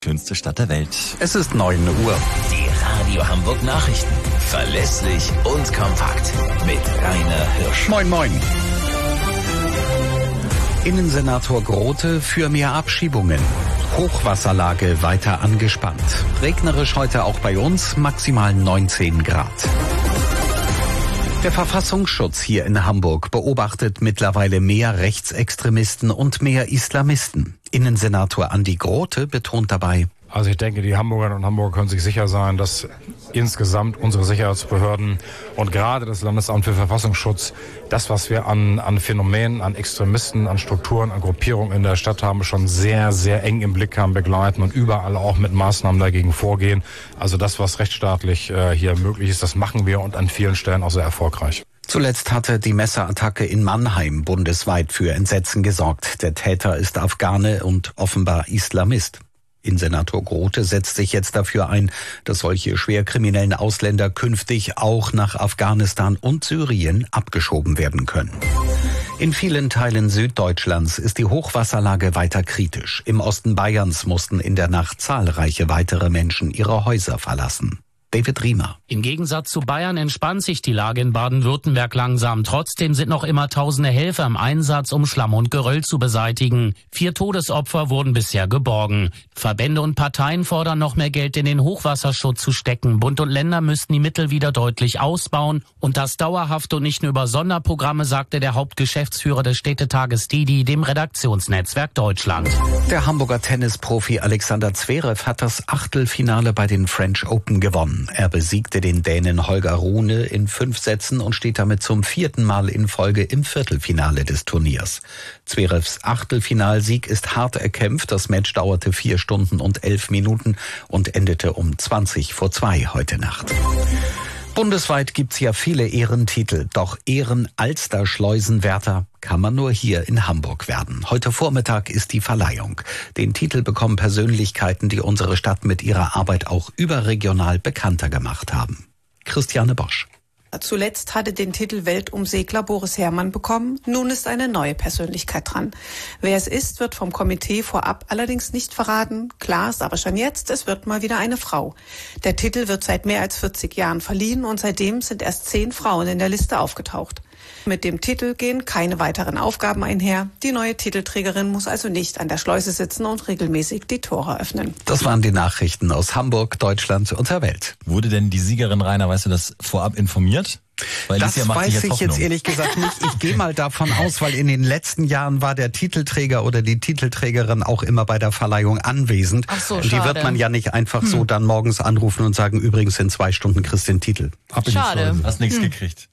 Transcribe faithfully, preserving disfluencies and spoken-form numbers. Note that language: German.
Schönste Stadt der Welt. Es ist neun Uhr. Die Radio Hamburg Nachrichten. Verlässlich und kompakt. Mit Rainer Hirsch. Moin, moin. Innensenator Grote für mehr Abschiebungen. Hochwasserlage weiter angespannt. Regnerisch heute auch bei uns, maximal neunzehn Grad. Der Verfassungsschutz hier in Hamburg beobachtet mittlerweile mehr Rechtsextremisten und mehr Islamisten. Innensenator Andi Grote betont dabei: Also ich denke, die Hamburgerinnen und Hamburger können sich sicher sein, dass insgesamt unsere Sicherheitsbehörden und gerade das Landesamt für Verfassungsschutz das, was wir an, an Phänomenen, an Extremisten, an Strukturen, an Gruppierungen in der Stadt haben, schon sehr, sehr eng im Blick haben, begleiten und überall auch mit Maßnahmen dagegen vorgehen. Also das, was rechtsstaatlich äh, hier möglich ist, das machen wir und an vielen Stellen auch sehr erfolgreich. Zuletzt hatte die Messerattacke in Mannheim bundesweit für Entsetzen gesorgt. Der Täter ist Afghane und offenbar Islamist. Innensenator Grote setzt sich jetzt dafür ein, dass solche schwerkriminellen Ausländer künftig auch nach Afghanistan und Syrien abgeschoben werden können. In vielen Teilen Süddeutschlands ist die Hochwasserlage weiter kritisch. Im Osten Bayerns mussten in der Nacht zahlreiche weitere Menschen ihre Häuser verlassen. David Riemer. Im Gegensatz zu Bayern entspannt sich die Lage in Baden-Württemberg langsam. Trotzdem sind noch immer tausende Helfer im Einsatz, um Schlamm und Geröll zu beseitigen. Vier Todesopfer wurden bisher geborgen. Verbände und Parteien fordern noch mehr Geld in den Hochwasserschutz zu stecken. Bund und Länder müssten die Mittel wieder deutlich ausbauen. Und das dauerhaft und nicht nur über Sonderprogramme, sagte der Hauptgeschäftsführer des Städtetages Didi dem Redaktionsnetzwerk Deutschland. Der Hamburger Tennisprofi Alexander Zverev hat das Achtelfinale bei den French Open gewonnen. Er besiegte den Dänen Holger Rune in fünf Sätzen und steht damit zum vierten Mal in Folge im Viertelfinale des Turniers. Zverevs Achtelfinalsieg ist hart erkämpft. Das Match dauerte vier Stunden und elf Minuten und endete um zwanzig vor zwei heute Nacht. Bundesweit gibt's ja viele Ehrentitel, doch Ehren-Alster-Schleusenwärter kann man nur hier in Hamburg werden. Heute Vormittag ist die Verleihung. Den Titel bekommen Persönlichkeiten, die unsere Stadt mit ihrer Arbeit auch überregional bekannter gemacht haben. Christiane Bosch. Zuletzt hatte den Titel Weltumsegler Boris Herrmann bekommen. Nun ist eine neue Persönlichkeit dran. Wer es ist, wird vom Komitee vorab allerdings nicht verraten. Klar ist aber schon jetzt, es wird mal wieder eine Frau. Der Titel wird seit mehr als vierzig Jahren verliehen und seitdem sind erst zehn Frauen in der Liste aufgetaucht. Mit dem Titel gehen keine weiteren Aufgaben einher. Die neue Titelträgerin muss also nicht an der Schleuse sitzen und regelmäßig die Tore öffnen. Das waren die Nachrichten aus Hamburg, Deutschland und der Welt. Wurde denn die Siegerin, Rainer, weißt du das, vorab informiert? Weil das Licia macht weiß sich ich jetzt jetzt ehrlich gesagt nicht. Ich gehe mal davon aus, weil in den letzten Jahren war der Titelträger oder die Titelträgerin auch immer bei der Verleihung anwesend. Ach so, und die schade. wird man ja nicht einfach hm. so dann morgens anrufen und sagen, übrigens in zwei Stunden kriegst du den Titel. Schade. Hast nichts hm. gekriegt.